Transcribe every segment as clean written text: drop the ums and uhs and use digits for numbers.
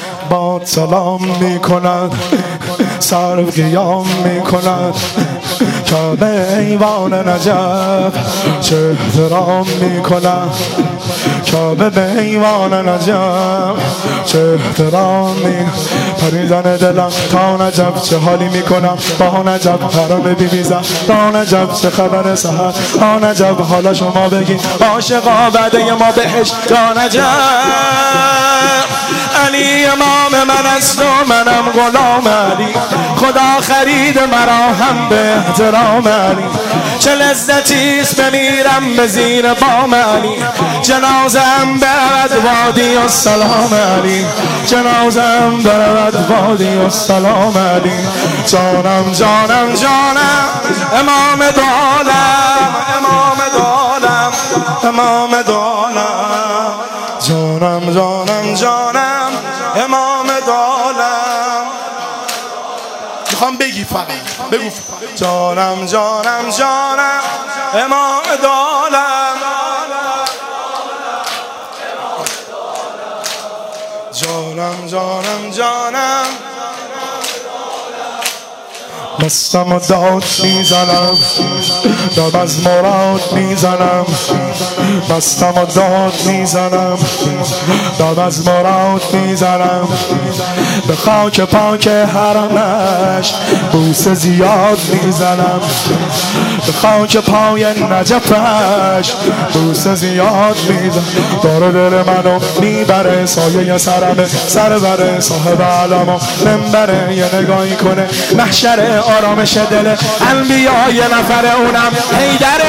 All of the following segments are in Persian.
با سلام میکند سر قیام میکند کعبه ایوان نجف چه احترام میکند کعبه به ایوان نجف چه احترام پریدن دلم تا نجف چه حالی میکنم با نجف حرم بیمیزم تا نجف چه خبر سحر تا نجف حالا شما بگید عاشقا بعده ما بهش تا نجف علی امام من است و منم غلام علی خدا خرید مرا هم به احترام علی چه لذتیست بمیرم به زیر بام علی جنازم برود وادی السلام علی جنازم برود وادی السلام علی جانم جانم جانم امام دولم امام دولم امام دولم جانم جانم جانم امام دولم میخوام بگی فقط بگو جانم جانم جانم امام دولم جانم جانم جانم مستم و داد میزنم داد از مراد میزنم مستم و داد میزنم داد از مراد میزنم به خاک پاک حرمش بوسه زیاد میزنم به خاک پای نجفش بوسه زیاد میزنم داره دل منو میبره سایه سرمه سربره صاحب علم و منبره یه نگاهی کنه محشر آرامش دل انبیا یه نفر اونم حیدره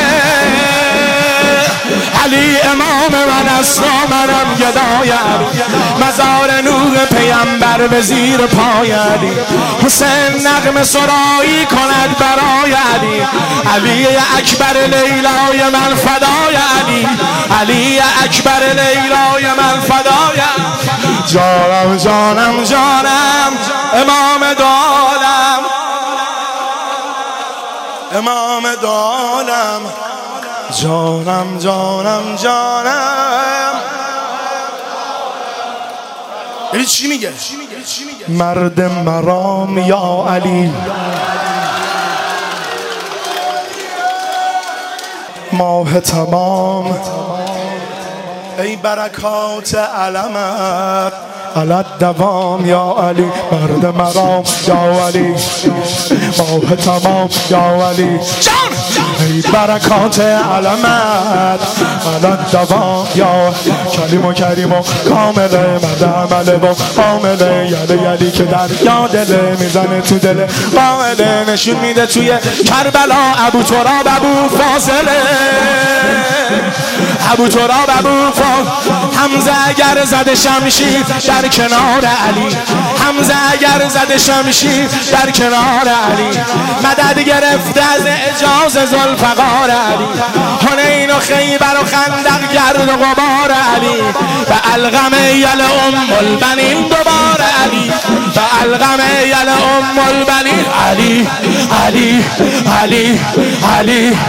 علی امام من است و منم گدای علی مزار نور پیامبر به زیر پای علی حسین نغمه سرایی کند برای علی علی اکبر لیلای من فدای علی علی اکبر لیلای من فدای جانم جانم جانم امام دولم امام دولم جانم جانم جانم یعنی چی میگه؟ مرد مرام یا علی ماه تمام ای برکات علمت علت دوام یا علی مرد مرام یا علی ماه تمام یا علی ای برکات علمت علت دوام یا کلیم و کریم و کامله مرد عمله و عامله یله یلی که در یادله میزنه تو دل قائله نشون میده توی کربلا ابو تراب ابو فاضله ابو تراب ابو فاضل حمزه اگر زده شمشیر در کنار علی حمزه اگر زده شمشیر در کنار علی مدد گرفته از اعجاز ذوالفقار علی حنین و خیبر و خندق گرد و غبار علی به القم یل ام البنین دوباره علی به القم یل ام البنین علی علی علی علی